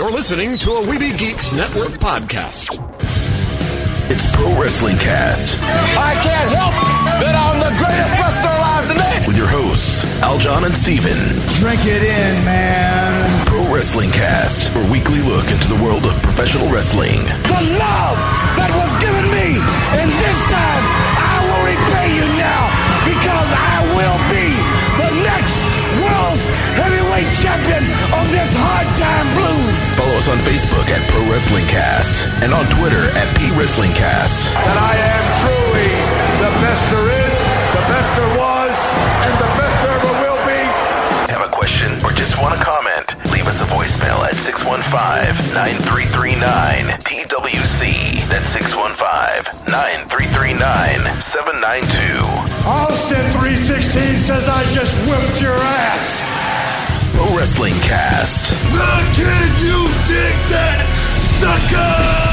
You're listening to a Weeby Geeks Network podcast. It's Pro Wrestling Cast. I can't help that I'm the greatest wrestler alive today. With your hosts, Aljon and Steven. Drink it in, man. Pro Wrestling Cast, your weekly look into the world of professional wrestling. The love that was given me, and this time I will repay you now, because I will be the next world's heavyweight champion of this hard time blues. Follow us on Facebook at Pro Wrestling Cast and on Twitter at PWrestlingCast. That I am truly the best there is, the best there was, and the best there ever will be. Have a question or just want to comment? Leave us a voicemail at 615-9339-PWC. That's 615-9339-792. Austin 316 says I just whipped your ass. Pro Wrestling Cast. Now can you dig that, sucker?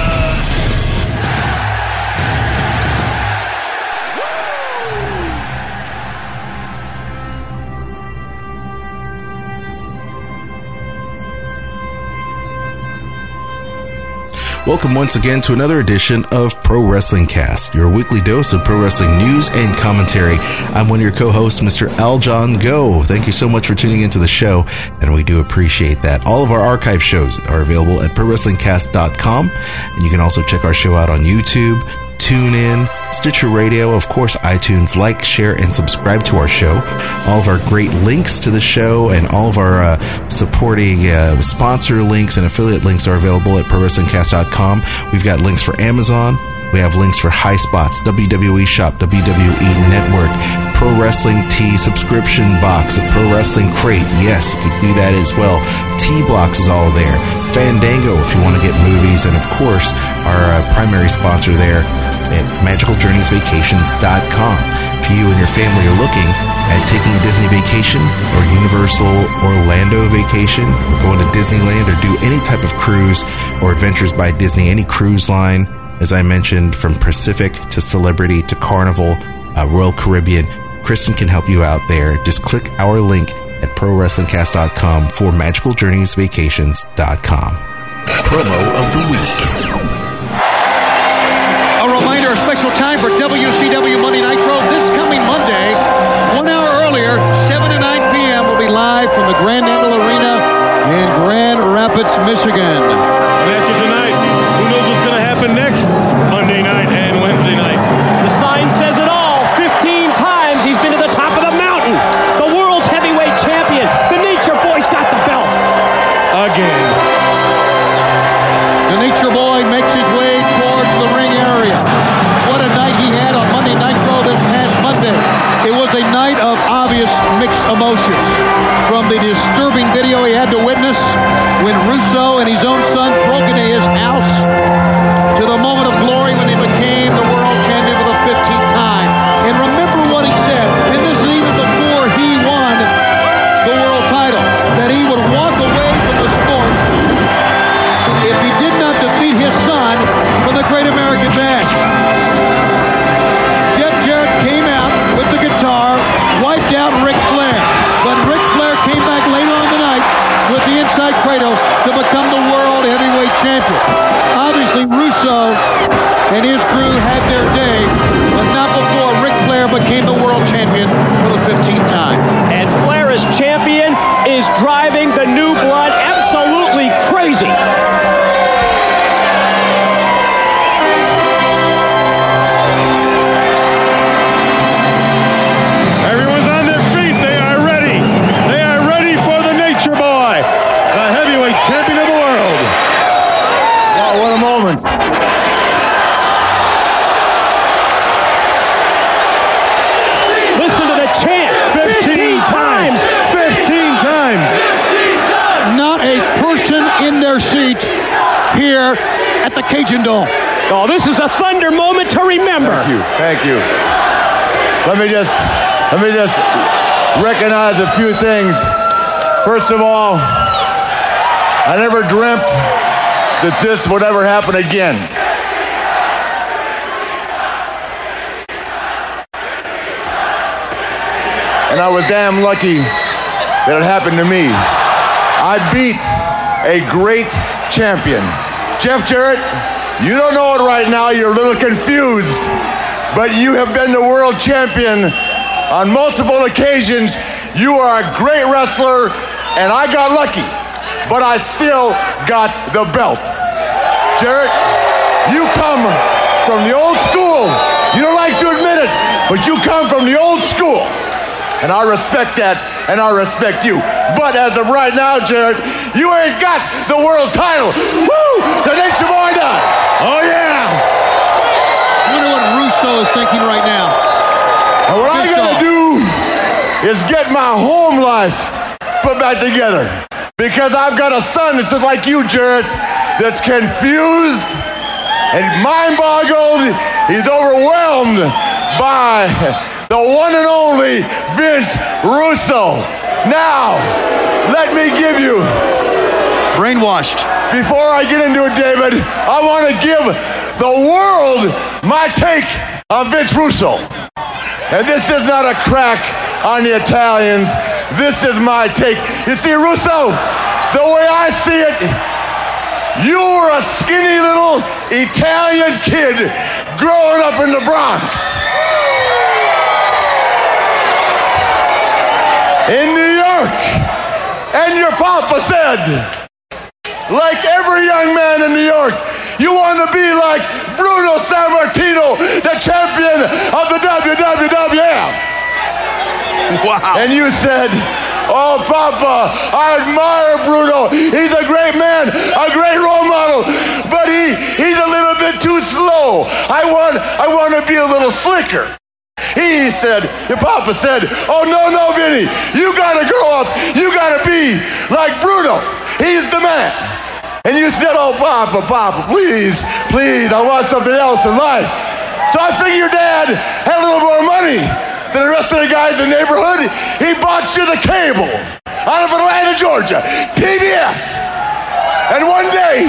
Welcome once again to another edition of Pro Wrestling Cast, your weekly dose of pro wrestling news and commentary. I'm one of your co-hosts, Mr. Aljon Go. Thank you so much for tuning into the show, and we do appreciate that. All of our archive shows are available at ProWrestlingCast.com, and you can also check our show out on YouTube, TuneIn, Stitcher Radio, of course, iTunes. Like, share, and subscribe to our show. All of our great links to the show and all of our supporting sponsor links and affiliate links are available at ProWrestlingCast.com. We've got links for Amazon. We have links for High Spots, WWE Shop, WWE Network, Pro Wrestling Tee subscription box, a Pro Wrestling Crate. Yes, you could do that as well. T-Blocks is all there. Fandango if you want to get movies. And, of course, our primary sponsor there at MagicalJourneysVacations.com. If you and your family are looking at taking a Disney vacation or Universal Orlando vacation or going to Disneyland or do any type of cruise or Adventures by Disney, any cruise line, as I mentioned, from Pacific to Celebrity to Carnival, Royal Caribbean, Kristen can help you out there. Just click our link at ProWrestlingCast.com for MagicalJourneysVacations.com. Promo of the week. A reminder, a special time for WCW Monday Nitro this coming Monday. 1 hour earlier, 7 to 9 p.m. will be live from the Grand National Arena in Grand Rapids, Michigan. And after tonight, who knows what's going to happen next Monday night and Wednesday night. The sign says it all. 15 times he's been to the top of the mountain. The world's heavyweight champion. The Nature Boy's got the belt. Again. The Nature Boy makes his way towards the ring area. What a night he had on Monday Nitro this past Monday. It was a night of obvious mixed emotions. From the disturbing video he had to witness when Russo and his own son broke into his house, to the moment of glory when he became the world champion for the 15th time. And remember what he said, and this is even before he won the world title, that he would walk away from the sport if he did not defeat his son from the Great American Bash. Jeff Jarrett came out with the guitar, wiped out Ric Flair, but Ric Flair came back later on the night with the inside cradle to become the world heavyweight champion. Obviously, Russo and his crew had their day, but not before Ric Flair became the world champion for the 15th time. And Flair as champion is driving the new blood absolutely crazy. Everyone's on their feet. They are ready. They are ready for the Nature Boy, the heavyweight champion of the world. Wow, what a moment. Listen to the chant. 15 times. 15 times. Not a person in their seat here at the Cajun Dome. Oh, this is a thunder moment to remember. Thank you. Let me just recognize a few things. First of all, I never dreamt that this would ever happen again. And I was damn lucky that it happened to me. I beat a great champion. Jeff Jarrett, you don't know it right now. You're a little confused. But you have been the world champion on multiple occasions. You are a great wrestler, and I got lucky. But I still got the belt. Jarrett, you come from the old school. You don't like to admit it, but you come from the old school. And I respect that, and I respect you. But as of right now, Jarrett, you ain't got the world title. Woo! The Nature Boy does. Oh, yeah. I wonder what Russo is thinking right now. And what I got to do is get my home life put back together. Because I've got a son that's just like you, Jarrett, that's confused and mind-boggled. He's overwhelmed by the one and only Vince Russo. Now, let me give you... Brainwashed. Before I get into it, David, I want to give the world my take on Vince Russo. And this is not a crack on the Italians. This is my take. You see, Russo, the way I see it, you were a skinny little Italian kid growing up in the Bronx. In New York. And your papa said, like every young man in New York, you want to be like Bruno Sammartino, the champion of the WWF. Wow. And you said, oh, Papa, I admire Bruno. He's a great man, a great role model, but he's a little bit too slow. I want to be a little slicker. He said, your Papa said, oh, no, Vinny, you got to grow up. You got to be like Bruno. He's the man. And you said, oh, Papa, please, I want something else in life. So I figured your dad had a little more money than the rest of the guys in the neighborhood. He bought you the cable out of Atlanta, Georgia, PBS. And one day,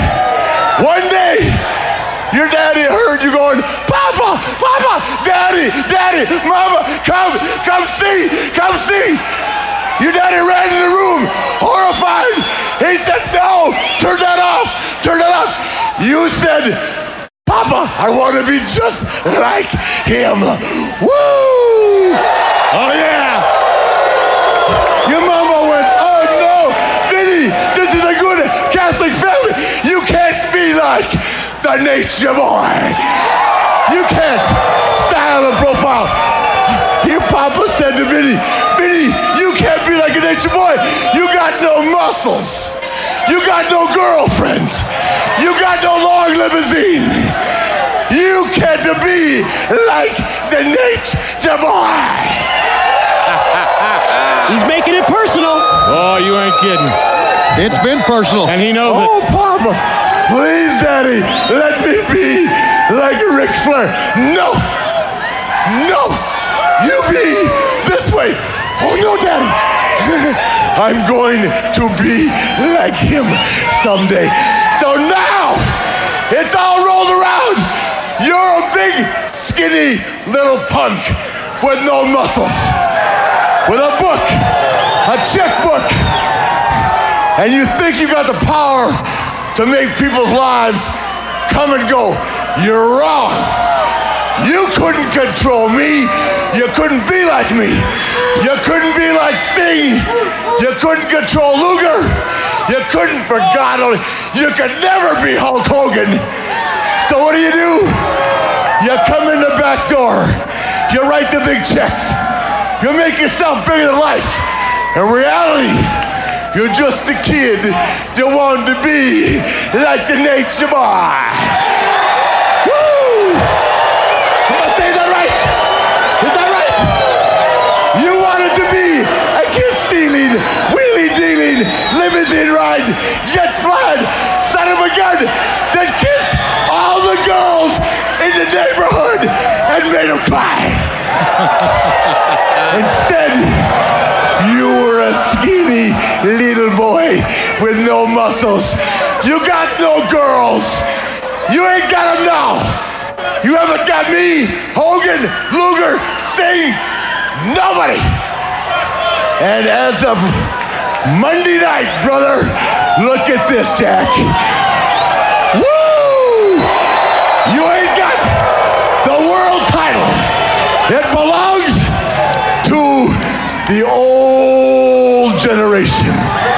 your daddy heard you going, Papa, Daddy, Mama, come see. Your daddy ran in the room, horrified. He said, no, turn that off. You said, Papa, I want to be just like him. Woo! Oh, yeah. Your mama went, oh, no, Vinny, this is a good Catholic family. You can't be like the Nature Boy. You can't style and profile. Your Papa said to Vinny, you can't be like a Nature Boy. You got no muscles. You got no girlfriends. You got no long limousine. You can't be like the Nature Boy. He's making it personal. Oh, you ain't kidding. It's been personal. And he knows it. Oh, Papa, please, Daddy, let me be like Ric Flair. No, you be this way. Oh, no, Daddy. I'm going to be like him someday. So now, it's all rolled around. You're a big, skinny little punk with no muscles. With a book, a checkbook. And you think you got the power to make people's lives come and go. You're wrong. You couldn't control me. You couldn't be like me. You couldn't be like Sting. You couldn't control Luger. You couldn't, for God only. You could never be Hulk Hogan. So what do? You come in the back door. You write the big checks. You make yourself bigger than life. In reality, you're just a kid that wanted to be like the Nature Boy. Woo! Am I saying that right? Is that right? You wanted to be a kiss-stealing, wheelie-dealing, limousine-riding, jet-flying son of a gun that kissed all the girls in the neighborhood and made them cry. Instead, you were a skinny little boy with no muscles. You got no girls. You ain't got them now. You haven't got me, Hogan, Luger, Sting, nobody. And as of Monday night, brother, look at this, Jack. Woo! You ain't got the world title. It belongs to the old generation.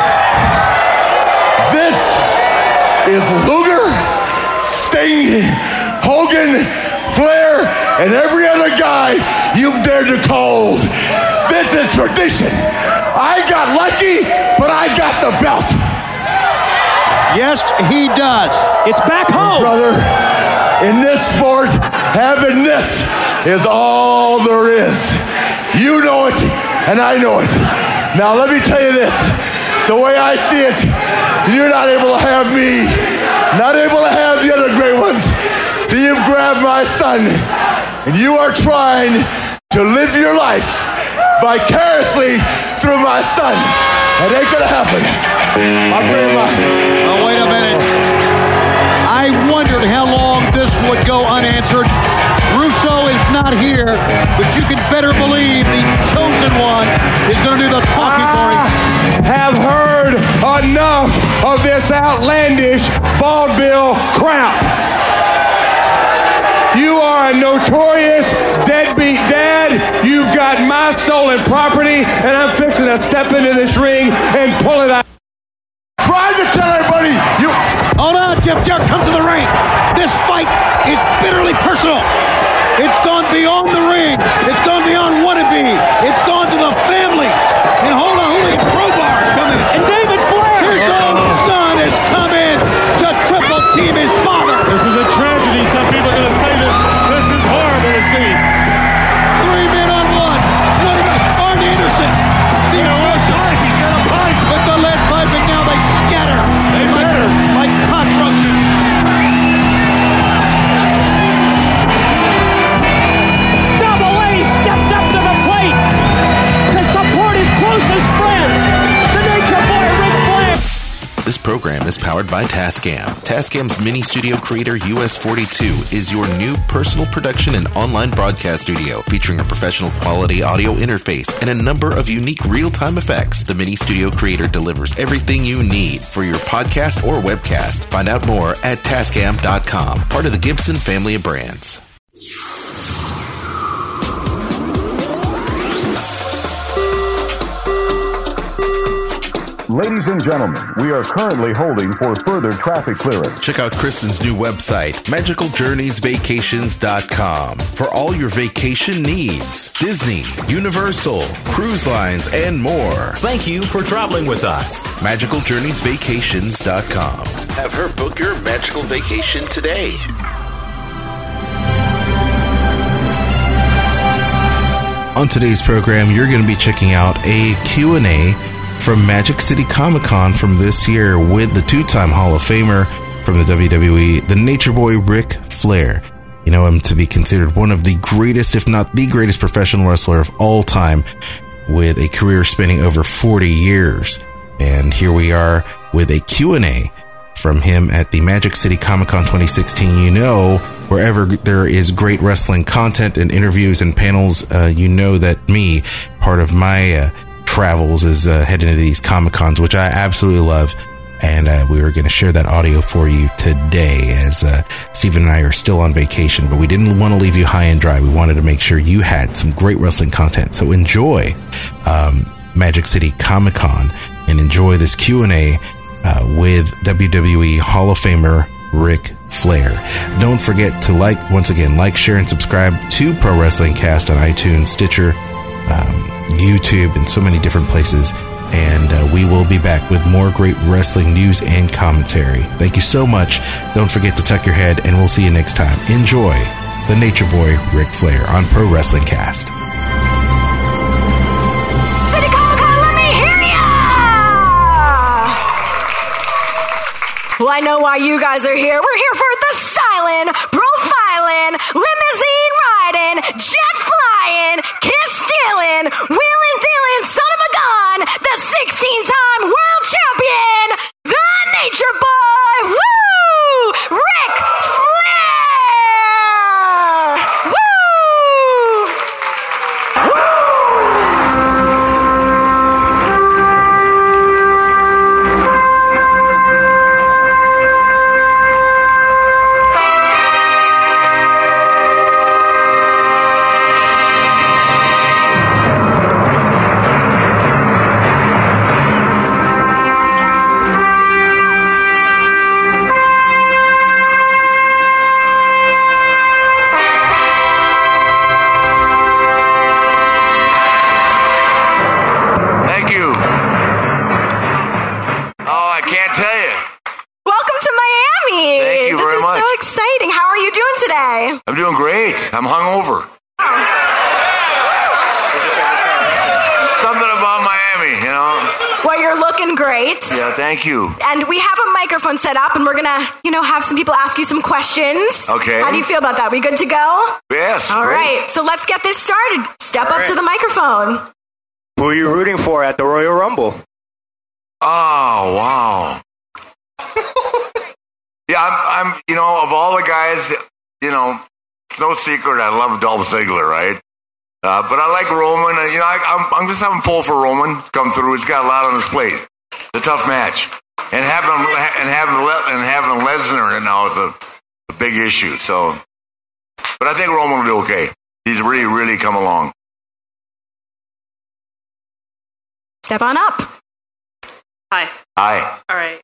This is Luger, Sting, Hogan, Flair, and every other guy you've dared to call. This is tradition. I got lucky, but I got the belt. Yes, he does. It's back home. Brother, in this sport, having this is all there is. You know it, and I know it. Now let me tell you this. The way I see it, you're not able to have me, not able to have the other great ones. So you've grabbed my son, and you are trying to live your life vicariously through my son. It ain't gonna happen. I'll bring him up. Oh, wait a minute. I wondered how long this would go unanswered. Russo is not here, but you can better believe the chosen one is going to do the talking for him. Have heard enough of this outlandish vaudeville crap. You are a notorious deadbeat dad. You've got my stolen property, and I'm fixing to step into this ring and pull it out. Trying to tell everybody you... Hold on, Jeff Jarrett, come to the ring. This fight is bitterly personal. It's gone beyond the ring. It's gone beyond wannabe. It's gone to the families. And hold on, Julio Crowbar is coming. And David Flair. His own son has come in to triple team his father. This is a tragedy. Some people are going to say this. This is horrible to see. 3 men on one. What about Arn Anderson? Steve Russo. He's got a pipe. With the lead pipe, and now they scatter. They better. Like cockroaches. Double A stepped up to the plate to support his closest friend, the Nature Boy Ric Flair. This program is powered by Tascam. Tascam's Mini Studio Creator US42 is your new personal production and online broadcast studio featuring a professional quality audio interface and a number of unique real-time effects. The Mini Studio Creator delivers everything you need for your podcast or webcast. Find out more at Tascam.com, part of the Gibson family of brands. Ladies and gentlemen, we are currently holding for further traffic clearance. Check out Kristen's new website, MagicalJourneysVacations.com, for all your vacation needs. Disney, Universal, cruise lines, and more. Thank you for traveling with us. MagicalJourneysVacations.com. Have her book your magical vacation today. On today's program, you're going to be checking out a Q&A from Magic City Comic-Con from this year with the two-time Hall of Famer from the WWE, the Nature Boy Ric Flair. You know him to be considered one of the greatest, if not the greatest professional wrestler of all time, with a career spanning over 40 years. And here we are with a Q&A from him at the Magic City Comic-Con 2016. You know, wherever there is great wrestling content and interviews and panels, you know that me, part of my travels is heading to these Comic-Cons, which I absolutely love. And we were going to share that audio for you today as Steven and I are still on vacation, but we didn't want to leave you high and dry. We wanted to make sure you had some great wrestling content. So enjoy Magic City Comic-Con and enjoy this Q&A with WWE Hall of Famer Ric Flair. Don't forget to like, share, and subscribe to Pro Wrestling Cast on iTunes, Stitcher, YouTube, and so many different places. And we will be back with more great wrestling news and commentary. Thank you so much. Don't forget to tuck your head, and we'll see you next time. Enjoy the Nature Boy Ric Flair on Pro Wrestling Cast. City Comic-Con, let me hear ya! Well, I know why you guys are here. We're here for the styling, profiling, limousine riding, jet flying, kiss stealing, wheeling dealing, son of a gun, the 16-time world champion, the Nature Boy, woo! Ric Flair! Woo! exciting. How are you doing today? I'm doing great. I'm hungover. Something about Miami, you know. Well, you're looking great. Yeah, thank you. And we have a microphone set up, and we're going to, have some people ask you some questions. Okay. How do you feel about that? We good to go? Yes. All great. right. So let's get this started. Step up to the microphone. Who are you rooting for at the Royal Rumble? Oh, wow. Yeah, I'm of all the guys, it's no secret I love Dolph Ziggler, right? But I like Roman. I'm just having a pull for Roman come through. He's got a lot on his plate. It's a tough match, and having Lesnar now is a big issue. So, but I think Roman will do okay. He's really, really come along. Step on up. Hi. Hi. All right.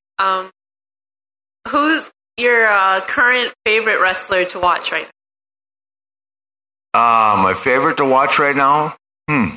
Who's your current favorite wrestler to watch right now? My favorite to watch right now? Well,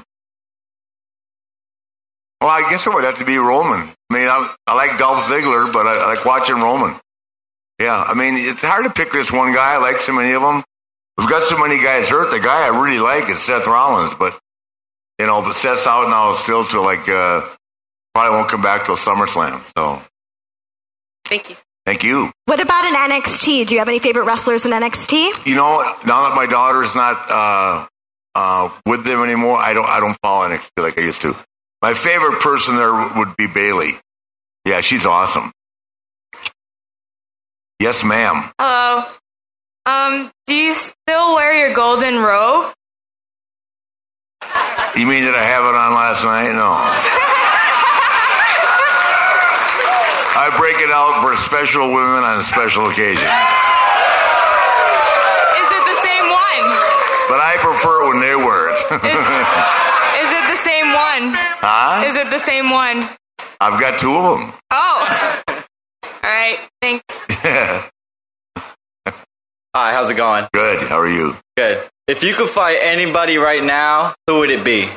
I guess it would have to be Roman. I mean, I like Dolph Ziggler, but I like watching Roman. Yeah, I mean, it's hard to pick this one guy. I like so many of them. We've got so many guys hurt. The guy I really like is Seth Rollins, but Seth's out now still, so probably won't come back till SummerSlam. So, thank you. Thank you. What about in NXT? Do you have any favorite wrestlers in NXT? Now that my daughter's not with them anymore, I don't follow NXT like I used to. My favorite person there would be Bayley. Yeah, she's awesome. Yes, ma'am. Hello. Do you still wear your golden robe? You mean did I have it on last night? No. I break it out for special women on special occasions. Is it the same one? But I prefer it when they wear it. Is it the same one? Huh? Is it the same one? I've got two of them. Oh. All right. Thanks. Hi, how's it going? Good. How are you? Good. If you could fight anybody right now, who would it be?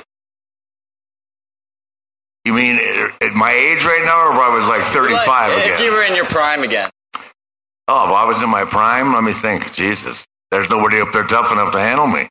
You mean at my age right now, or if I was like 35 again? If you were in your prime again. Oh, if I was in my prime, let me think. Jesus, there's nobody up there tough enough to handle me.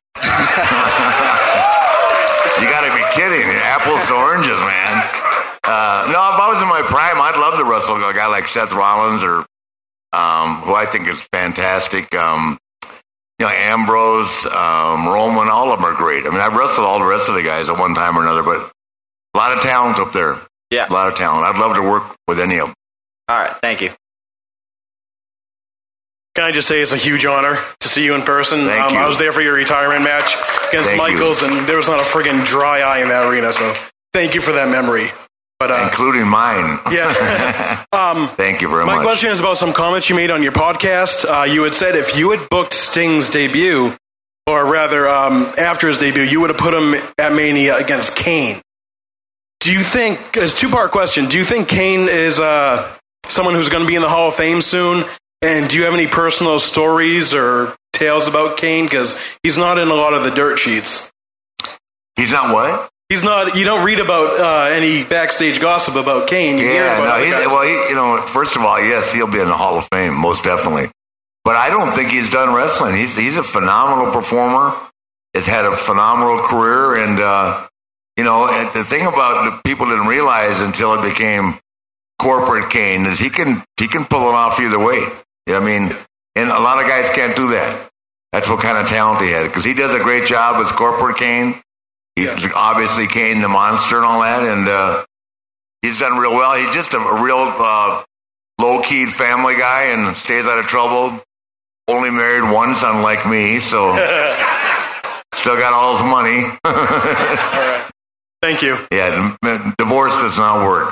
You got to be kidding. Apples to oranges, man. No, if I was in my prime, I'd love to wrestle a guy like Seth Rollins or who I think is fantastic. Ambrose, Roman, all of them are great. I mean, I've wrestled all the rest of the guys at one time or another, but a lot of talent up there. Yeah. A lot of talent. I'd love to work with any of them. All right. Thank you. Can I just say it's a huge honor to see you in person? Thank you. I was there for your retirement match against Michaels, and there was not a friggin' dry eye in that arena, so thank you for that memory. But including mine. Yeah. Thank you very much. My question is about some comments you made on your podcast. You had said if you had booked Sting's debut, or rather after his debut, you would have put him at Mania against Kane. Do you think, it's a two-part question, do you think Kane is someone who's going to be in the Hall of Fame soon? And do you have any personal stories or tales about Kane? Because he's not in a lot of the dirt sheets. He's not what? He's not. You don't read about any backstage gossip about Kane. You hear about first of all, yes, he'll be in the Hall of Fame, most definitely. But I don't think he's done wrestling. He's a phenomenal performer. Has had a phenomenal career, and the thing about the people didn't realize until it became corporate Kane is he can pull it off either way. You know what I mean? And a lot of guys can't do that. That's what kind of talent he had, because he does a great job as corporate Kane. He's obviously Kane the Monster and all that, and he's done real well. He's just a real low-keyed family guy and stays out of trouble. Only married once, unlike me, so still got all his money. All right. Thank you. Yeah, divorce does not work,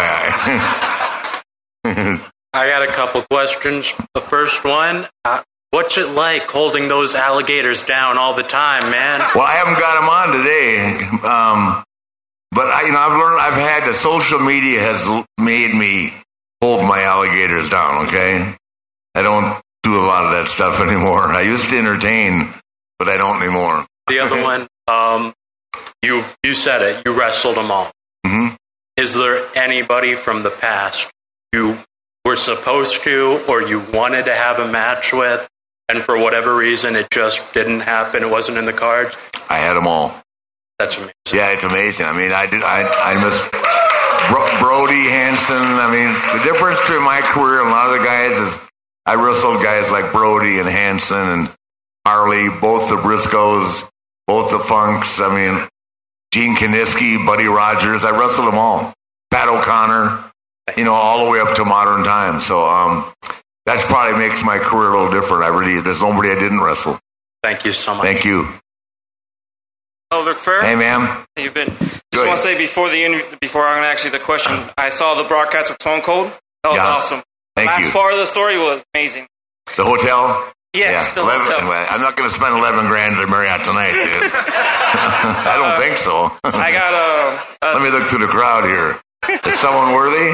FYI. I got a couple questions. The first one, what's it like holding those alligators down all the time, man? Well, I haven't got them on today, but I've had the social media has made me hold my alligators down. Okay, I don't do a lot of that stuff anymore. I used to entertain, but I don't anymore. The other one, you said it. You wrestled them all. Mm-hmm. Is there anybody from the past you were supposed to or you wanted to have a match with and for whatever reason, it just didn't happen. It wasn't in the cards. I had them all. That's amazing. Yeah, it's amazing. I mean, I miss Brody, Hansen. I mean, the difference between my career and a lot of the guys is I wrestled guys like Brody and Hansen and Harley, both the Briscoes, both the Funks. I mean, Gene Kiniski, Buddy Rogers. I wrestled them all. Pat O'Connor, all the way up to modern times. So that probably makes my career a little different. There's nobody I didn't wrestle. Thank you so much. Thank you. Hello, Ric Flair. Hey, ma'am. How you been? Just want to say before I'm going to ask you the question, I saw the broadcast with Stone Cold. That was awesome. Thank you. Last part of the story was amazing. The hotel? Yeah. The hotel. I'm not going to spend $11,000 at Marriott tonight, dude. I don't think so. I got Let me look through the crowd here. Is someone worthy?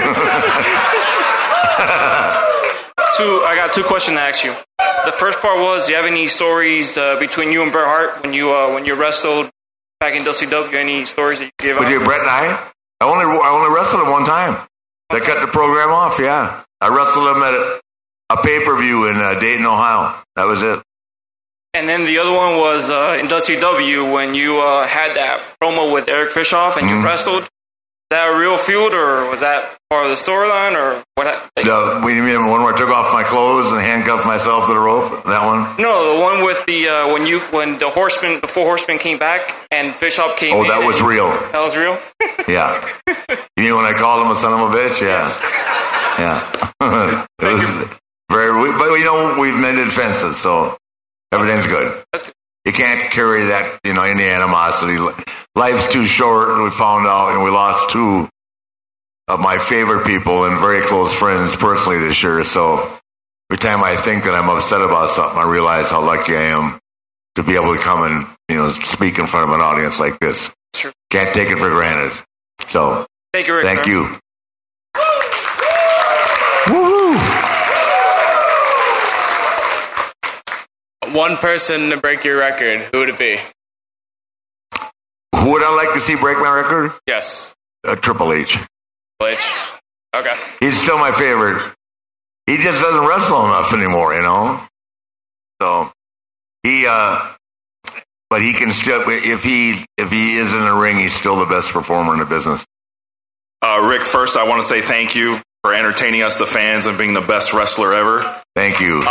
I got two questions to ask you. The first part was, do you have any stories between you and Bret Hart when you wrestled back in WCW? Any stories that you gave out? With you, Bret and I only wrestled him one time. They cut the program off. Yeah, I wrestled him at a pay-per-view in Dayton, Ohio. That was it. And then the other one was in WCW when you had that promo with Eric Bischoff and you wrestled. Was that a real feud, or was that part of the storyline, or what? You mean one where I took off my clothes and handcuffed myself to the rope? That one? No, the one with the when the four horsemen came back and Bischoff came. Oh, that was real. That was real. Yeah. You mean when I called him a son of a bitch? Yeah. Yes. Yeah. It was but we've mended fences, so everything's good. That's good. You can't carry that, any animosity. Life's too short, and we found out, and we lost two of my favorite people and very close friends personally this year. So every time I think that I'm upset about something, I realize how lucky I am to be able to come and, speak in front of an audience like this. Sure. Can't take it for granted. So thank you, Ric. Thank you. Woo-hoo! One person to break your record, who would it be? Who would I like to see break my record? Yes. Triple H. Triple H. Okay. He's still my favorite. He just doesn't wrestle enough anymore, So but he can still, if he is in the ring, he's still the best performer in the business. Rick, first I want to say thank you for entertaining us, the fans, and being the best wrestler ever. Thank you.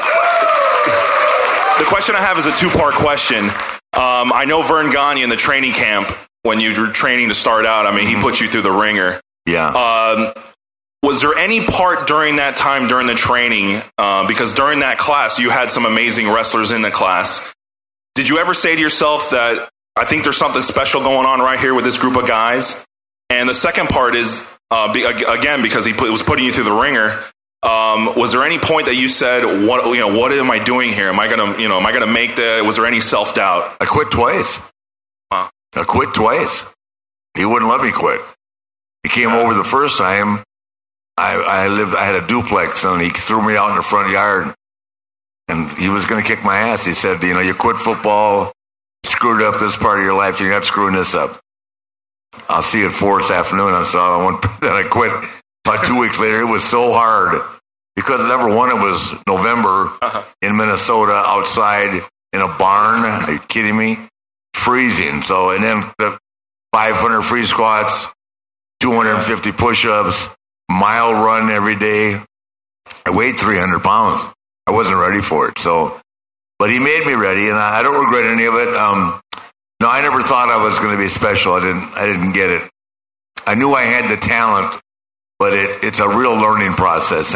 The question I have is a two-part question. I know Vern Gagne in the training camp, when you were training to start out, he put you through the ringer. Yeah. Was there any part during that time, during the training, because during that class, you had some amazing wrestlers in the class. Did you ever say to yourself that, I think there's something special going on right here with this group of guys? And the second part is, again, because he was putting you through the ringer, was there any point that you said, what am I doing here? Am I gonna make was there any self-doubt? I quit twice. Huh. I quit twice. He wouldn't let me quit. He came over the first time. I had a duplex, and he threw me out in the front yard, and he was going to kick my ass. He said, you quit football, screwed up this part of your life, you're not screwing this up. I'll see you at 4 this afternoon. Then I quit. About 2 weeks later, it was so hard because number one, it was November in Minnesota outside in a barn. Are you kidding me? Freezing. So, and then the 500 free squats, 250 push-ups, mile run every day. I weighed 300 pounds. I wasn't ready for it. So, but he made me ready, and I don't regret any of it. No, I never thought I was going to be special. I didn't get it. I knew I had the talent, but it's a real learning process.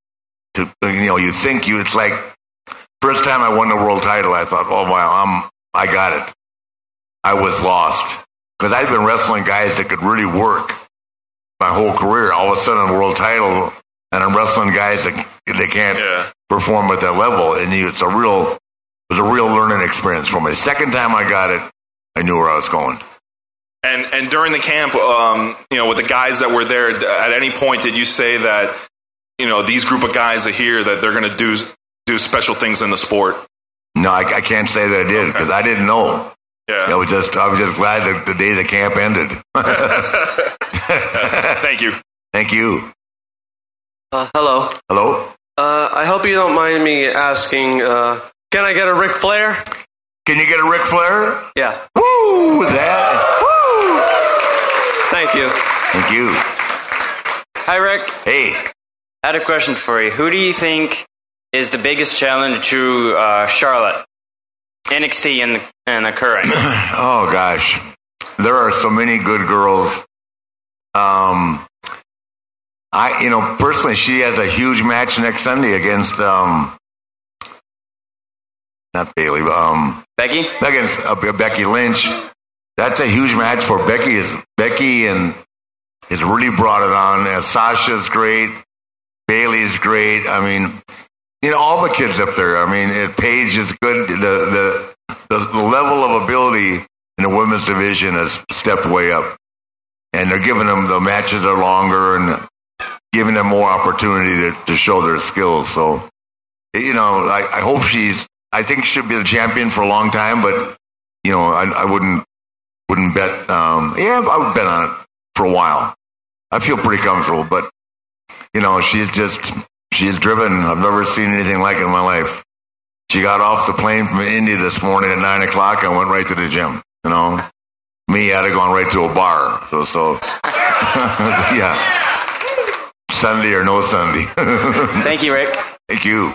It's like first time I won the world title, I thought, oh wow, I got it. I was lost because I'd been wrestling guys that could really work my whole career. All of a sudden, a world title, and I'm wrestling guys that they can't perform at that level. And it was a real learning experience for me. The second time I got it, I knew where I was going. And during the camp, with the guys that were there, at any point did you say that, these group of guys are here, that they're going to do special things in the sport? No, I can't say that I did because I didn't know. Yeah. I was just glad that the day the camp ended. Thank you. Thank you. Hello. Hello. I hope you don't mind me asking, can I get a Ric Flair? Can you get a Ric Flair? Yeah. Woo! That. Woo! Thank you. Thank you. Hi, Rick. Hey. I had a question for you. Who do you think is the biggest challenge to Charlotte? NXT and the current. Oh, gosh. There are so many good girls. Personally, she has a huge match next Sunday against, not Bailey, but, Becky? Against Becky Lynch. That's a huge match for Becky. Becky has really brought it on. Sasha's great. Bailey's great. I mean, all the kids up there. I mean, Paige is good. The level of ability in the women's division has stepped way up. And they're giving them, the matches are longer and giving them more opportunity to show their skills. So, I hope I think she should be the champion for a long time, but, I wouldn't bet. I would bet on it for a while. I feel pretty comfortable, but, she's driven. I've never seen anything like it in my life. She got off the plane from Indy this morning at 9 o'clock and went right to the gym, Me, I'd have gone right to a bar. So yeah. Sunday or no Sunday. Thank you, Rick. Thank you.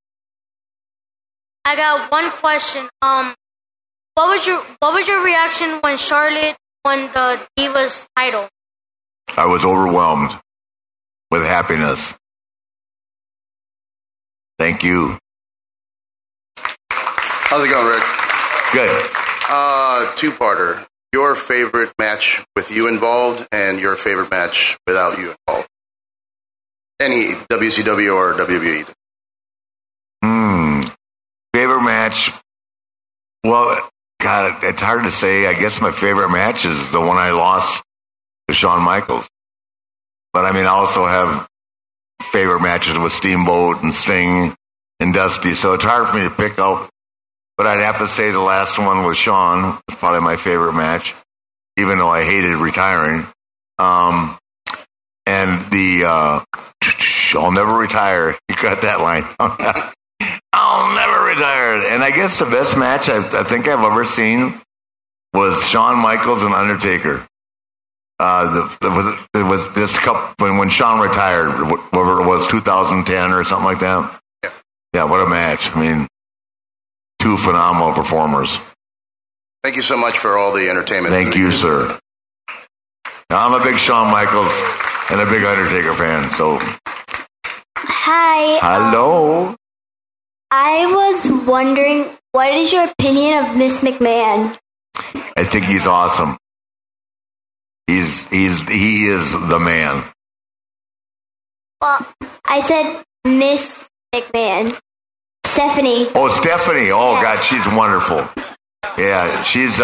I got one question. What was your reaction when Charlotte won the Divas title? I was overwhelmed with happiness. Thank you. How's it going, Rick? Good. Two-parter. Your favorite match with you involved and your favorite match without you involved. Any WCW or WWE. Favorite match? Well, God, it's hard to say. I guess my favorite match is the one I lost to Shawn Michaels. But, I also have favorite matches with Steamboat and Sting and Dusty, so it's hard for me to pick out. But I'd have to say the last one with Shawn was probably my favorite match, even though I hated retiring. And I'll never retire. You got that line. I'll never retire. And I guess the best match I think I've ever seen was Shawn Michaels and Undertaker. It was just a couple when Shawn retired, whatever it was, 2010 or something like that. Yeah, what a match. Two phenomenal performers. Thank you so much for all the entertainment. Thank you, sir. Now, I'm a big Shawn Michaels and a big Undertaker fan, so. Hi. Hello. I was wondering, what is your opinion of Miss McMahon? I think he's awesome. He is the man. Well, I said Miss McMahon. Stephanie. Oh, Stephanie. Oh, yeah. God, she's wonderful. Yeah, she's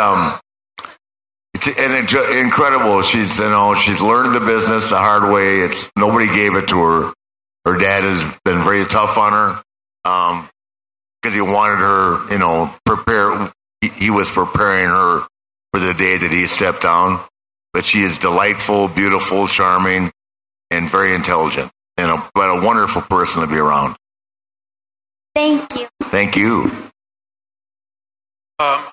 it's incredible. She's learned the business the hard way. Nobody gave it to her. Her dad has been very tough on her because he wanted her, prepare. He was preparing her for the day that he stepped down. But she is delightful, beautiful, charming, and very intelligent. But a wonderful person to be around. Thank you. Thank you. Out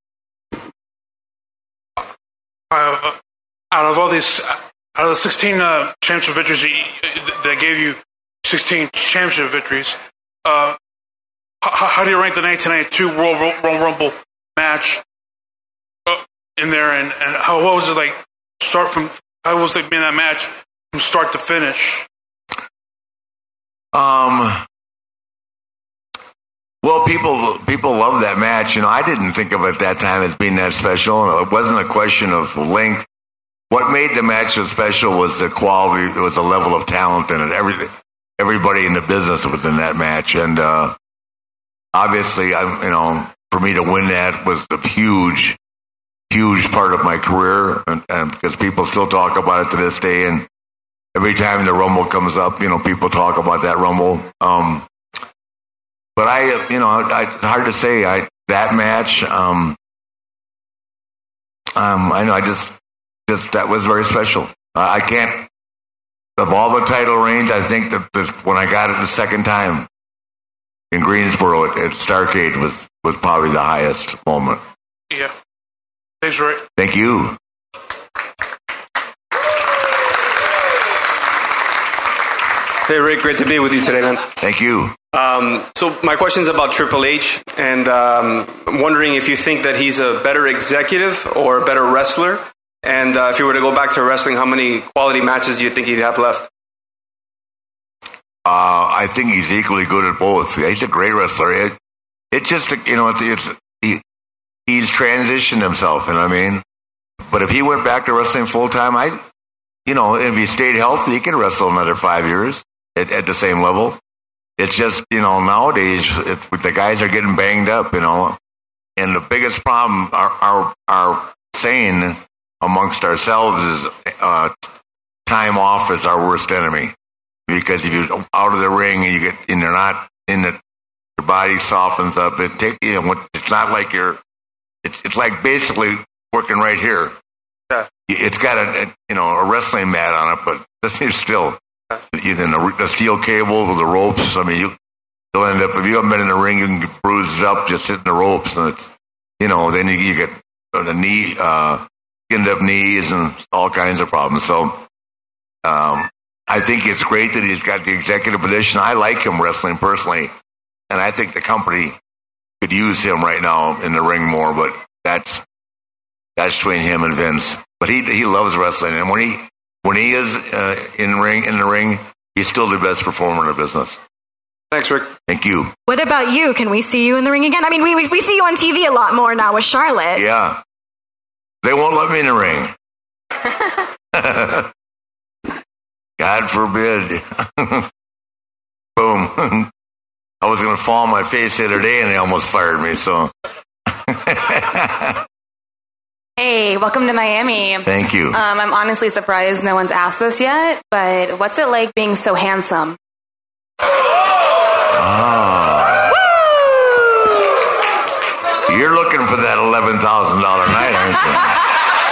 of all these, out of the 16 championship victories that gave you 16 championship victories, how do you rank the 1992 Royal Rumble match in there, and what was it like? How was it being that match from start to finish? Well, people love that match. I didn't think of it at that time as being that special. It wasn't a question of length. What made the match so special was the quality. It was the level of talent in it. Everybody in the business was in that match, and obviously, for me to win that was a huge part of my career, and because people still talk about it to this day, and every time the Rumble comes up, people talk about that Rumble. But it's hard to say. That match, I know, that was very special. I can't of all the title reigns, I think that when I got it the second time in Greensboro at Starrcade was probably the highest moment. Yeah. Thanks, Rick. Thank you. Hey, Rick, great to be with you today, man. Thank you. So my question is about Triple H, and I'm wondering if you think that he's a better executive or a better wrestler, and if you were to go back to wrestling, how many quality matches do you think he'd have left? I think he's equally good at both. He's a great wrestler. It just, he's transitioned himself, you know what I mean? But if he went back to wrestling full time, if he stayed healthy, he could wrestle another 5 years at the same level. It's just, nowadays, the guys are getting banged up, and the biggest problem, our saying amongst ourselves is time off is our worst enemy. Because if you're out of the ring and they're not in your body softens up, it's not like it's like basically working right here. Yeah. It's got a wrestling mat on it, but it's still, the steel cables or the ropes. I mean, you'll end up, if you haven't been in the ring, you can get bruised up just hitting the ropes, and it's, then you get the knee, skinned up knees and all kinds of problems. So, I think it's great that he's got the executive position. I like him wrestling personally, and I think the company could use him right now in the ring more, but that's between him and Vince. But he loves wrestling, and when he is in the ring, he's still the best performer in the business. Thanks, Rick. Thank you. What about you? Can we see you in the ring again? I mean, we see you on TV a lot more now with Charlotte. Yeah. They won't let me in the ring. God forbid. Boom. I was going to fall on my face the other day, and they almost fired me, so. Hey, welcome to Miami. Thank you. I'm honestly surprised no one's asked this yet, but what's it like being so handsome? You're looking for that $11,000 night, aren't you?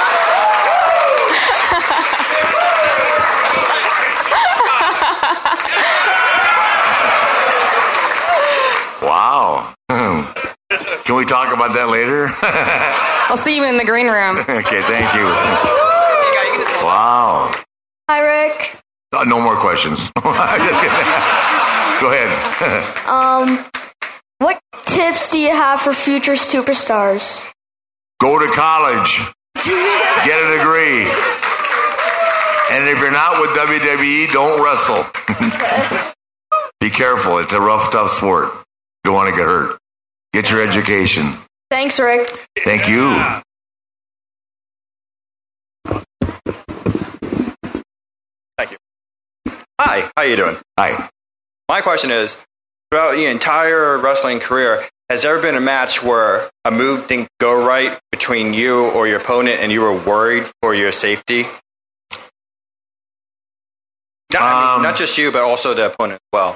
Wow. Can we talk about that later? I'll see you in the green room. Okay, thank you. Wow. Hi, Rick. No more questions. Go ahead. What tips do you have for future superstars? Go to college. Get a degree. And if you're not with WWE, don't wrestle. Be careful. It's a rough, tough sport. You don't want to get hurt. Get your education. Thanks, Rick. Thank you. Thank you. Hi, how you doing? Hi. My question is, throughout your entire wrestling career, has there ever been a match where a move didn't go right between you or your opponent and you were worried for your safety? Not just you, but also the opponent as well.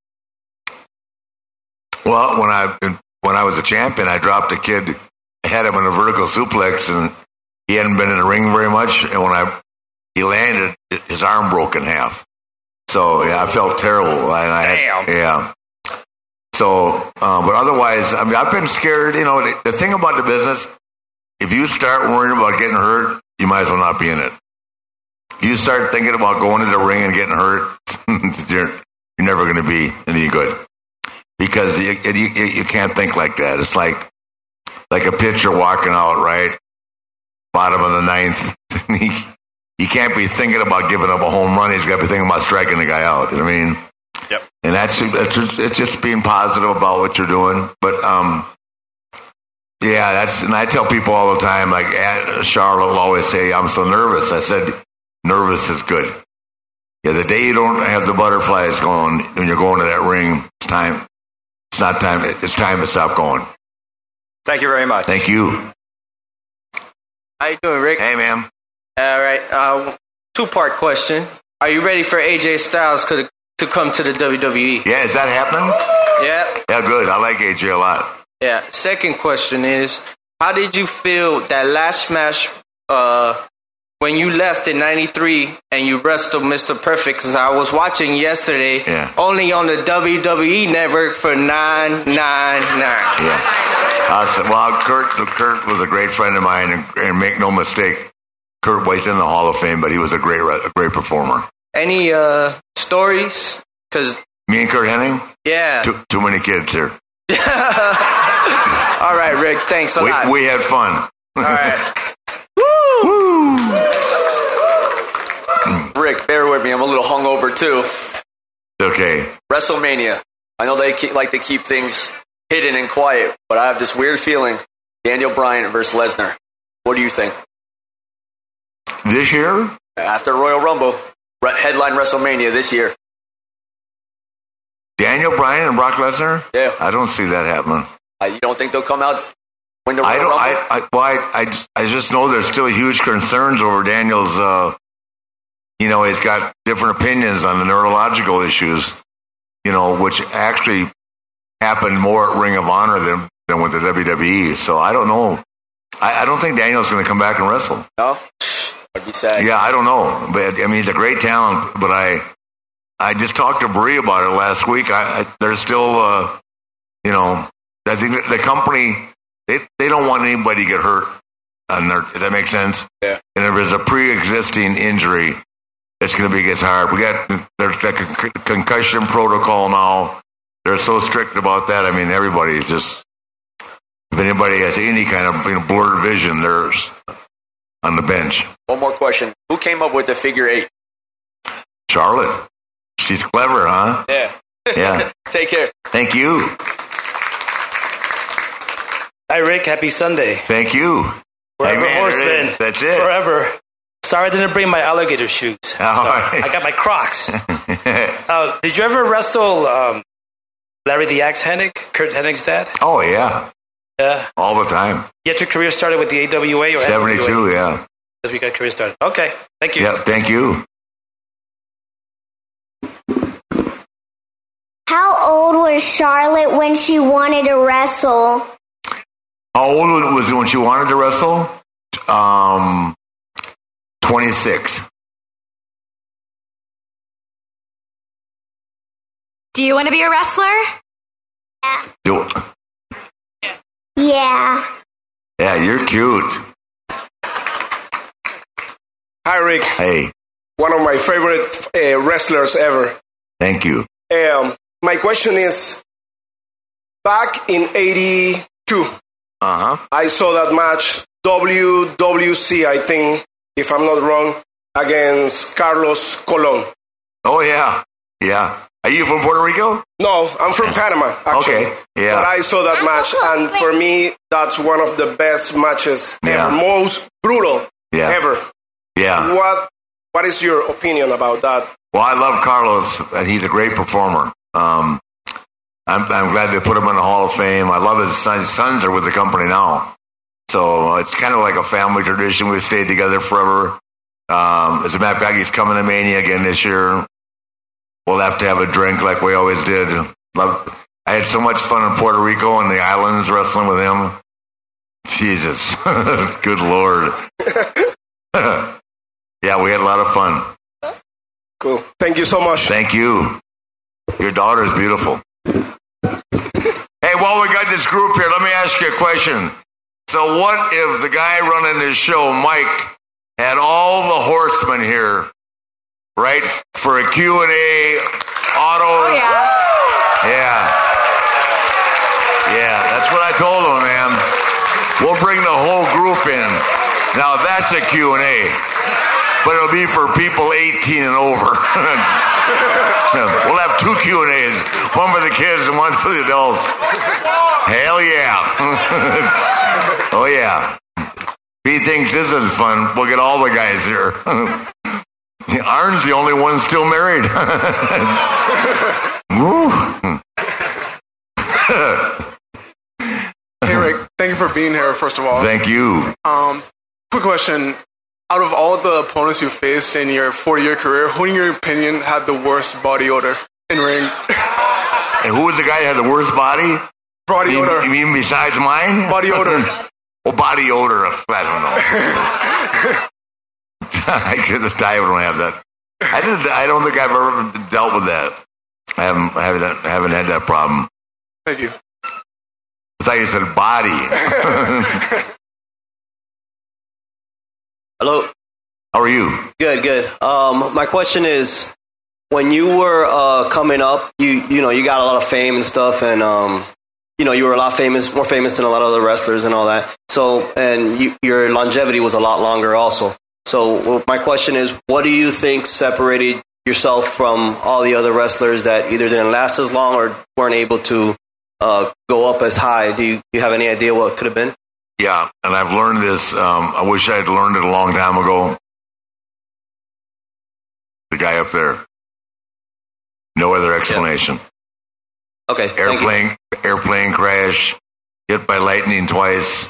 Well, when I was a champion, I dropped a kid, had him in a vertical suplex, and he hadn't been in the ring very much. And when he landed, his arm broke in half. So yeah, I felt terrible. Damn. Yeah. So, but otherwise, I mean, I've been scared. The thing about the business, if you start worrying about getting hurt, you might as well not be in it. If you start thinking about going to the ring and getting hurt, you're never going to be any good. Because you can't think like that. It's like a pitcher walking out, right? Bottom of the ninth. He can't be thinking about giving up a home run. He's got to be thinking about striking the guy out. You know what I mean? Yep. And it's just being positive about what you're doing. But, and I tell people all the time, like Charlotte will always say, I'm so nervous. I said, nervous is good. Yeah, the day you don't have the butterflies going, when you're going to that ring, it's time. It's not time. It's time to stop going. Thank you very much. Thank you. How you doing, Rick? Hey, ma'am. All right. Two-part question. Are you ready for AJ Styles to come to the WWE? Yeah, is that happening? Yeah. Yeah, good. I like AJ a lot. Yeah. Second question is, how did you feel that last match when you left in '93 and you wrestled Mr. Perfect, because I was watching yesterday, only on the WWE Network for $9.99. Yeah. Well, Kurt was a great friend of mine, and make no mistake, Kurt White's in the Hall of Fame, but he was a great performer. Any stories? Because me and Kurt Hennig? Yeah. Too many kids here. All right, Rick. Thanks a lot. We had fun. All right. Woo! Rick, bear with me. I'm a little hungover too. Okay. WrestleMania. I know they like to keep things hidden and quiet, but I have this weird feeling. Daniel Bryan versus Lesnar. What do you think? This year? After Royal Rumble, headline WrestleMania this year. Daniel Bryan and Brock Lesnar? Yeah. I don't see that happening. You don't think they'll come out when the Royal Rumble? I just know there's still huge concerns over Daniel's, he's got different opinions on the neurological issues, which actually happened more at Ring of Honor than with the WWE. So I don't know. I don't think Daniel's going to come back and wrestle. No? That'd be sad. Yeah, I don't know. But I mean, he's a great talent, but I just talked to Brie about it last week. There's still, I think the company, they don't want anybody to get hurt. Does that make sense? Yeah. And if there's a pre-existing injury, it's going to get hard. There's a concussion protocol now. They're so strict about that. I mean, everybody is just, if anybody has any kind of blurred vision, there's on the bench. One more question. Who came up with the figure 8? Charlotte. She's clever, huh? Yeah. Yeah. Take care. Thank you. Hi, Rick. Happy Sunday. Thank you. Forever Horseman. That's it. Forever. Sorry I didn't bring my alligator shoes. Right. I got my Crocs. Did you ever wrestle Larry the Axe Hennig, Kurt Hennig's dad? Oh, yeah. Yeah. All the time. You got your career started with the AWA or 72, NWA? yeah. That's we got career started. Okay. Thank you. Yeah, thank you. How old was Charlotte when she wanted to wrestle? How old was it when she wanted to wrestle? 26. Do you want to be a wrestler? Do it. Yeah. Yeah, you're cute. Hi, Rick. Hey. One of my favorite wrestlers ever. Thank you. My question is, back in 82, I saw that match, WWC, I think, if I'm not wrong, against Carlos Colon. Oh, yeah. Yeah. Are you from Puerto Rico? No, I'm from Panama, actually. Okay, yeah. But I saw that match, and for me, that's one of the best matches ever. Most brutal ever. Yeah. What is your opinion about that? Well, I love Carlos, and he's a great performer. I'm glad they put him in the Hall of Fame. I love his sons. His sons are with the company now. So it's kind of like a family tradition. We've stayed together forever. As a matter of fact, he's coming to Mania again this year. We'll have to have a drink like we always did. I had so much fun in Puerto Rico and the islands wrestling with him. Jesus. Good Lord. Yeah, we had a lot of fun. Cool. Thank you so much. Thank you. Your daughter is beautiful. Hey, while we got this group here, let me ask you a question. So what if the guy running this show, Mike, had all the horsemen here, right, for a Q&A, auto? Oh, yeah. Yeah. Yeah, that's what I told him, man. We'll bring the whole group in. Now, that's a Q&A. But it'll be for people 18 and over. We'll have 2 Q&As. One for the kids and one for the adults. Hell yeah. Oh, yeah. If he thinks this is fun, we'll get all the guys here. Arn's the only one still married. Hey, Rick. Thank you for being here, first of all. Thank you. Quick question. Out of all the opponents you faced in your 4-year career, who in your opinion had the worst body odor in ring? And who was the guy that had the worst body? Body odor. You mean besides mine? Body odor. Well, body odor, I don't know. I don't have that. I don't think I've ever dealt with that. I haven't had that problem. Thank you. I thought you said body. Hello. How are you? Good. My question is, when you were coming up, you got a lot of fame and stuff, and you were more famous than a lot of other wrestlers and all that. So, and your longevity was a lot longer also. So, my question is, what do you think separated yourself from all the other wrestlers that either didn't last as long or weren't able to go up as high? Do you have any idea what it could have been? Yeah, and I've learned this. I wish I had learned it a long time ago. The guy up there. No other explanation. Yeah. Okay. Airplane crash, hit by lightning twice,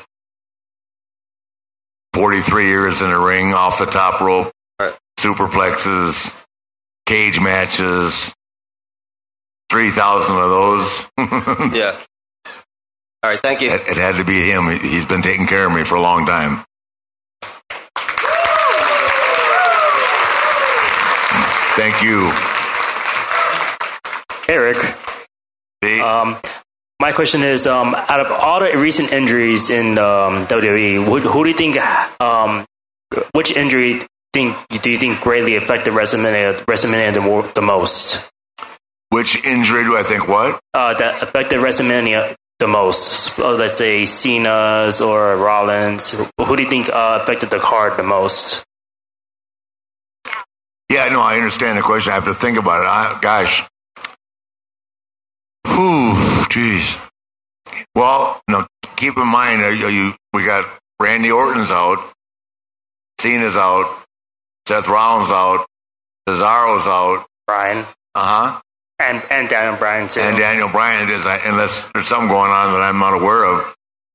43 years in the ring, off the top rope, superplexes, cage matches, 3,000 of those. Yeah. All right, thank you. It had to be him. He's been taking care of me for a long time. Thank you. Hey, Rick. Hey. My question is, out of all the recent injuries in WWE, who do you think, which injury do you think greatly affected WrestleMania the most? Which injury do I think what? That affected WrestleMania the most? Let's say Cena's or Rollins. Who do you think affected the card the most? Yeah, no, I understand the question. I have to think about it. Gosh. Jeez. Well, no, keep in mind, we got Randy Orton's out, Cena's out, Seth Rollins out, Cesaro's out. Bryan. Uh-huh. And Daniel Bryan, too. And Daniel Bryan, unless there's something going on that I'm not aware of.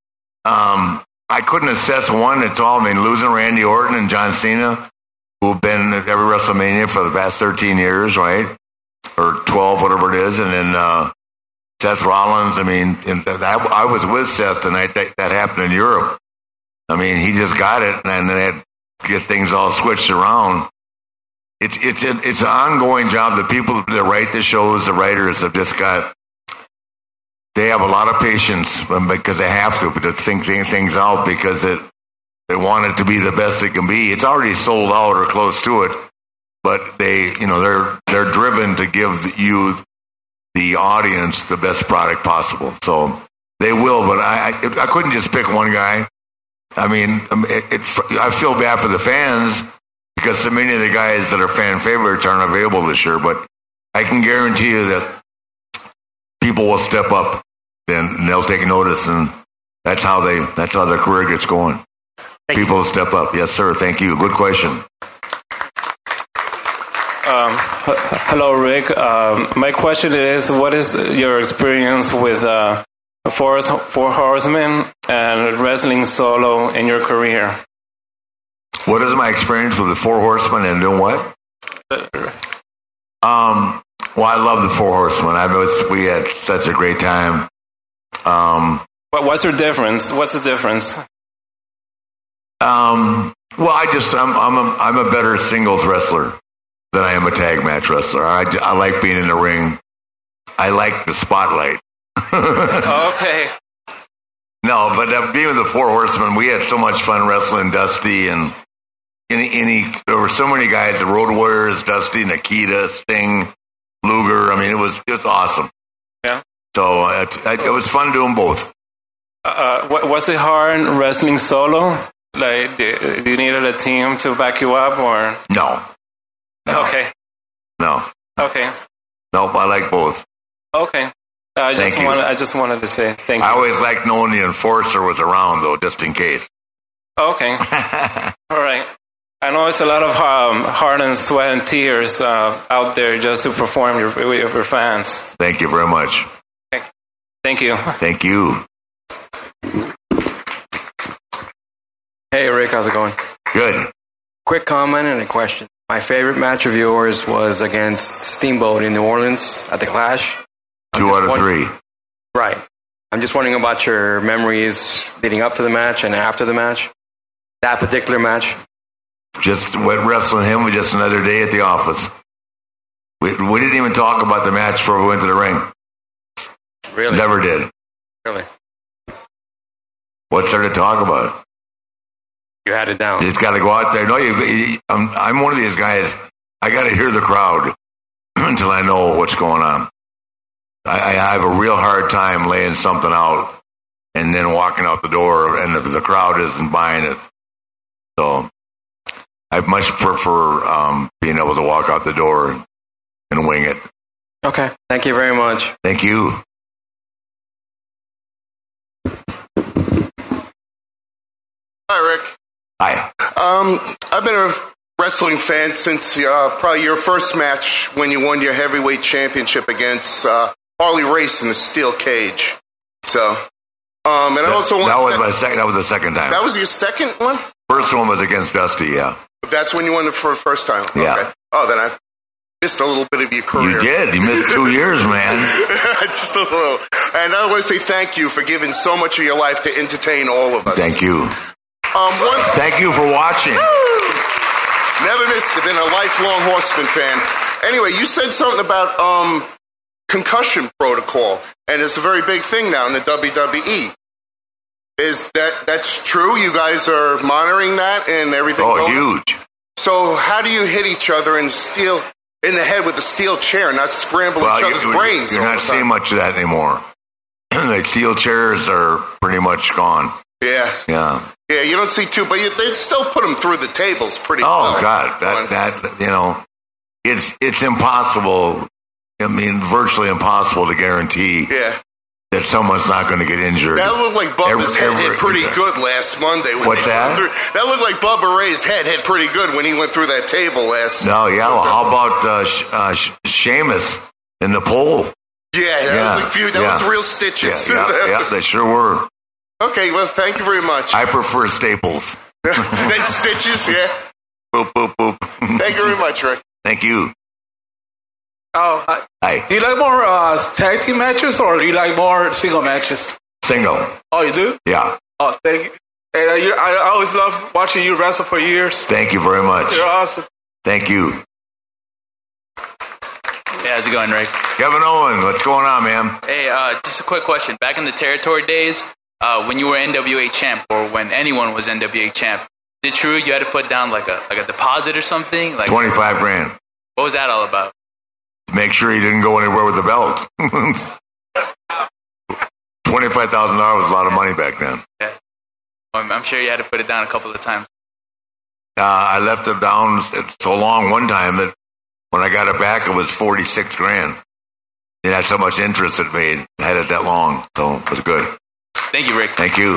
I couldn't assess one at all. I mean, losing Randy Orton and John Cena, who've been at every WrestleMania for the past 13 years, right? Or 12, whatever it is. And then Seth Rollins, I mean, I was with Seth the night that happened in Europe. I mean, he just got it, and then they had to get things all switched around. It's an ongoing job. The people that write the shows, the writers have just they have a lot of patience because they have to think things out because they want it to be the best it can be. It's already sold out or close to it, but they're driven to give you, the audience, the best product possible. So they will, but I couldn't just pick one guy. I mean, I feel bad for the fans because so many of the guys that are fan favorites aren't available this year, but I can guarantee you that people will step up and they'll take notice, and that's how their career gets going. People will step up. Yes, sir. Thank you. Good question. Hello, Rick. My question is, what is your experience with Four Horsemen and wrestling solo in your career? What is my experience with the Four Horsemen and doing what? Well, I love the Four Horsemen. We had such a great time. What's your difference? What's the difference? Well, I'm a better singles wrestler than I am a tag match wrestler. I like being in the ring. I like the spotlight. Okay. No, but being with the Four Horsemen, we had so much fun wrestling Dusty and there were so many guys, the Road Warriors, Dusty, Nikita, Sting, Luger. I mean, it was awesome. Yeah. So it was fun doing both. Was it hard wrestling solo? Like, do you needed a team to back you up, or no? Okay. No. Okay. Nope, I like both. Okay. I just wanted to say thank you. I always liked knowing the enforcer was around, though, just in case. Okay. All right. I know it's a lot of heart and sweat and tears out there just to perform with your fans. Thank you very much. Okay. Thank you. Thank you. Hey, Rick, how's it going? Good. Quick comment and a question. My favorite match of yours was against Steamboat in New Orleans at the Clash. 2 out of 3. Right. I'm just wondering about your memories leading up to the match and after the match. That particular match. Just wrestling him was just another day at the office. We didn't even talk about the match before we went to the ring. Really? Never did. Really? What's there to talk about? You had it down. You just got to go out there. No, I'm one of these guys. I got to hear the crowd until I know what's going on. I have a real hard time laying something out and then walking out the door, and if the crowd isn't buying it. So I much prefer being able to walk out the door and wing it. Okay. Thank you very much. Thank you. Hi, Rick. Hi. I've been a wrestling fan since probably your first match when you won your heavyweight championship against Harley Race in the steel cage. So, and I also want that was the second time. That was your second one? First one was against Dusty, yeah. That's when you won it for the first time? Yeah. Okay. Oh, then I missed a little bit of your career. You did. You missed 2 years, man. Just a little. And I want to say thank you for giving so much of your life to entertain all of us. Thank you. Thank you for watching. Never missed it. Been a lifelong Horseman fan. Anyway, you said something about concussion protocol, and it's a very big thing now in the WWE. Is that's true? You guys are monitoring that and everything? Oh, going? Huge. So how do you hit each other in the head with a steel chair, not scramble each other's brains? You're not seeing much of that anymore. Like steel chairs are pretty much gone. Yeah. Yeah. Yeah, you don't see too, but they still put them through the tables pretty well. Oh, God. That it's impossible. I mean, virtually impossible to guarantee that someone's not going to get injured. That looked like Bubba's head hit pretty good last Monday. What's that? That looked like Bubba Ray's head hit pretty good when he went through that table last. No, yeah. Well, how about Sheamus in the pole? Yeah, that was real stitches. Yeah, they sure were. Okay, well, thank you very much. I prefer staples. Then stitches, yeah. Boop, boop, boop. Thank you very much, Rick. Thank you. Oh, hi. Do you like more tag team matches or do you like more single matches? Single. Oh, you do? Yeah. Oh, thank you. And I always love watching you wrestle for years. Thank you very much. You're awesome. Thank you. Hey, how's it going, Rick? Kevin Owen, what's going on, man? Hey, just a quick question. Back in the territory days, when you were NWA champ, or when anyone was NWA champ, is it true you had to put down like a deposit or something? Like $25,000. What was that all about? Make sure he didn't go anywhere with the belt. $25,000 was a lot of money back then. Yeah. I'm sure you had to put it down a couple of times. I left it down so long one time that when I got it back, it was $46,000. That's how much interest it made. I had it that long, so it was good. Thank you, Rick. Thank you.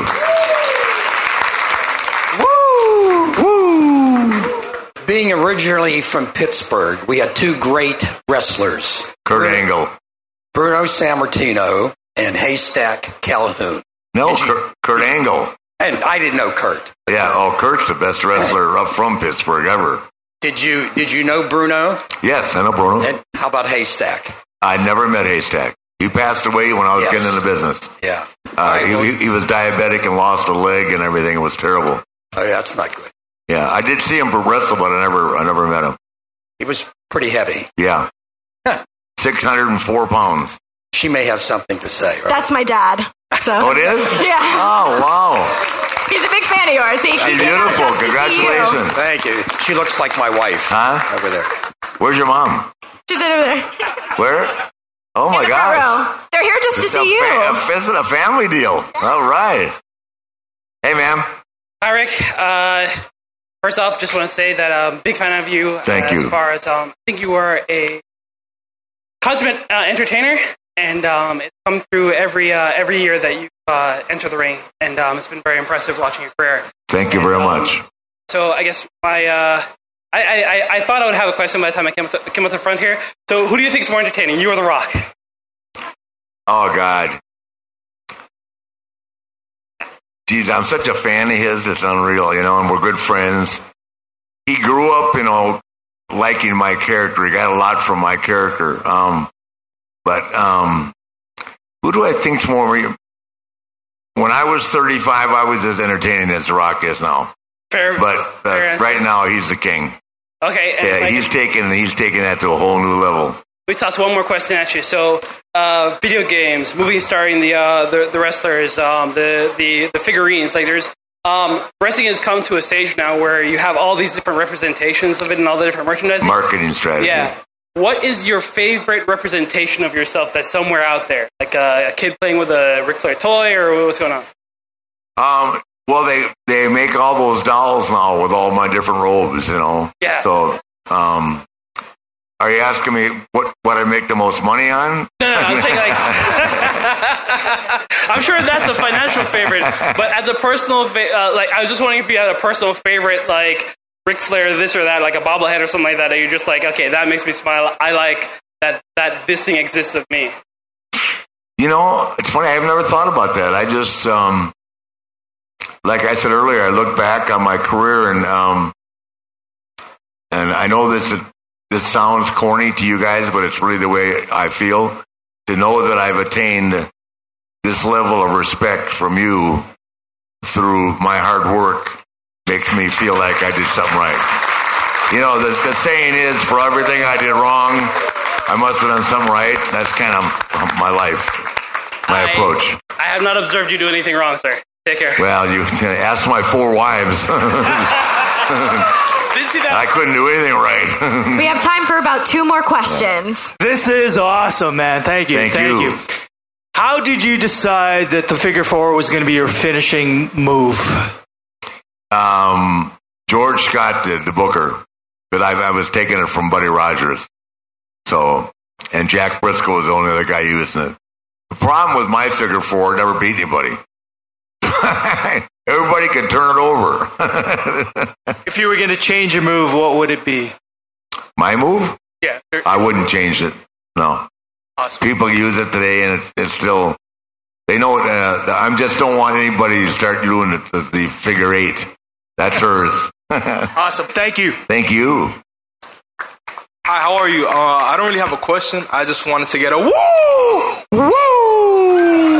Woo! Being originally from Pittsburgh, we had two great wrestlers. Kurt Angle. Bruno Sammartino and Haystack Calhoun. No, Kurt Angle. And I didn't know Kurt. Yeah, Kurt's the best wrestler from Pittsburgh ever. Did you know Bruno? Yes, I know Bruno. And how about Haystack? I never met Haystack. He passed away when I was getting into business. Yeah. He was diabetic and lost a leg and everything. It was terrible. Oh, yeah, that's not good. Yeah, I did see him for wrestle, but I never met him. He was pretty heavy. Yeah. 604 pounds. She may have something to say, right? That's my dad. So. Oh, it is? Yeah. Oh, wow. He's a big fan of yours. Beautiful. Congratulations. Thank you. She looks like my wife. Huh? Over there. Where's your mom? She's over there. Where? Oh, my gosh. They're here just to see you. It's a family deal. All right. Hey, ma'am. Hi, Rick. First off, just want to say that I'm a big fan of you. Thank you. As far as I think you are a consummate entertainer, and it's come through every year that you enter the ring, and it's been very impressive watching your career. Thank you very much. So I guess I thought I would have a question by the time I came up the front here. So who do you think is more entertaining, you or The Rock? Oh, God. Geez, I'm such a fan of his, it's unreal, and we're good friends. He grew up, liking my character. He got a lot from my character. But who do I think's more... When I was 35, I was as entertaining as The Rock is now. But right now, he's the king. Okay. And Yeah, he's taking that to a whole new level. We toss one more question at you. So, video games, movies starring the wrestlers, the figurines. Like, there's wrestling has come to a stage now where you have all these different representations of it and all the different merchandising. Marketing strategy. Yeah. What is your favorite representation of yourself that's somewhere out there? Like a kid playing with a Ric Flair toy, or what's going on? Well, they make all those dolls now with all my different robes, you know. Yeah. So, are you asking me what I make the most money on? No, I'm saying like, I'm sure that's a financial favorite, but as a personal, like, I was just wondering if you had a personal favorite, like Ric Flair, this or that, like a bobblehead or something like that you're just like, okay, that makes me smile. I like that this thing exists of me. You know, it's funny. I've never thought about that. I just, like I said earlier, I look back on my career and I know this sounds corny to you guys, but it's really the way I feel. To know that I've attained this level of respect from you through my hard work makes me feel like I did something right. You know, the saying is, for everything I did wrong, I must have done something right. That's kind of my life, my approach. I have not observed you do anything wrong, sir. Take care. Well, you ask my 4 wives. I couldn't do anything right. We have time for about 2 more questions. This is awesome, man. Thank you. Thank you. How did you decide that the figure 4 was going to be your finishing move? George Scott did, the booker, but I was taking it from Buddy Rogers. So, and Jack Briscoe was the only other guy using it. The problem with my figure 4, it never beat anybody. Everybody can turn it over. If you were going to change your move, what would it be? My move? Yeah. I wouldn't change it. No. Awesome. People use it today, and it's still. They know. I just don't want anybody to start doing the figure 8. That's hers. Awesome. Thank you. Thank you. Hi, how are you? I don't really have a question. I just wanted to get a woo! Woo!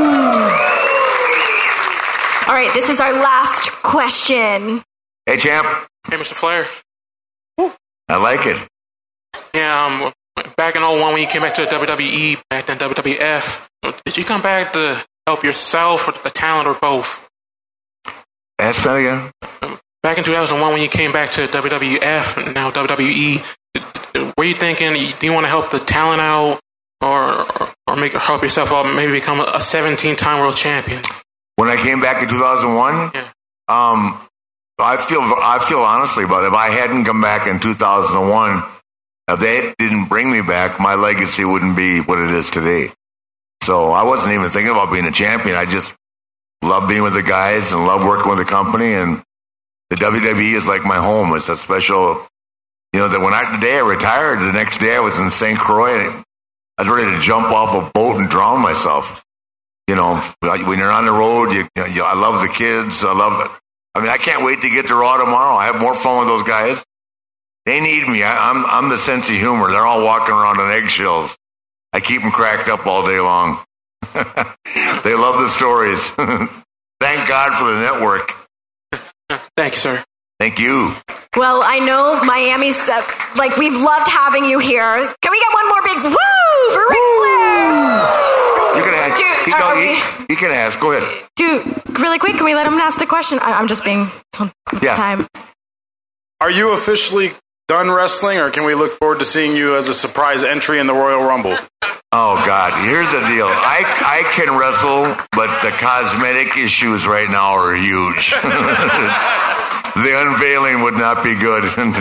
All right, this is our last question. Hey, champ. Hey, Mr. Flair. I like it. Yeah, back in 01 when you came back to the WWE, back then WWF, did you come back to help yourself or the talent or both? Ask that again. Back in 2001 when you came back to WWF and now WWE, were you thinking, do you want to help the talent out or help yourself out, maybe become a 17-time world champion? When I came back in 2001, yeah. I feel honestly about it. If I hadn't come back in 2001, if they didn't bring me back, my legacy wouldn't be what it is today. So I wasn't even thinking about being a champion. I just love being with the guys and love working with the company. And the WWE is like my home. It's a special, you know, that the day I retired, the next day I was in St. Croix. I was ready to jump off a boat and drown myself. You know, when you're on the road, I love the kids. I love it. I mean, I can't wait to get to Raw tomorrow. I have more fun with those guys. They need me. I'm the sense of humor. They're all walking around on eggshells. I keep them cracked up all day long. They love the stories. Thank God for the network. Thank you, sir. Thank you. Well, I know Miami's, we've loved having you here. Can we get one more big woo for Ric Flair? You can ask. You can ask. Go ahead. Dude, really quick, can we let him ask the question? I'm just being time. Are you officially done wrestling, or can we look forward to seeing you as a surprise entry in the Royal Rumble? Oh, God. Here's the deal. I can wrestle, but the cosmetic issues right now are huge. The unveiling would not be good.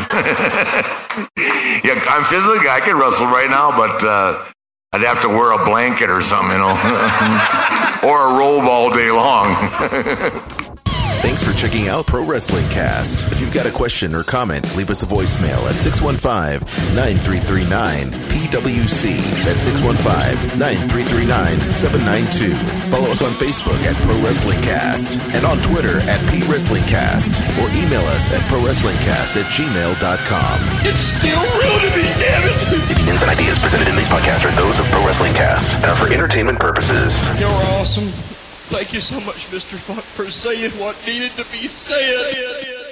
Yeah, I'm physically, I can wrestle right now, but I'd have to wear a blanket or something, you know, or a robe all day long. Thanks for checking out Pro Wrestling Cast. If you've got a question or comment, leave us a voicemail at 615-9339-PWC. That's 615-9339-792. Follow us on Facebook at Pro Wrestling Cast and on Twitter at PWrestlingCast, or email us at ProWrestlingCast@gmail.com. It's still real to me, damn it! The opinions and ideas presented in these podcasts are those of Pro Wrestling Cast and are for entertainment purposes. You're awesome. Thank you so much, Mr. Funk, for saying what needed to be said.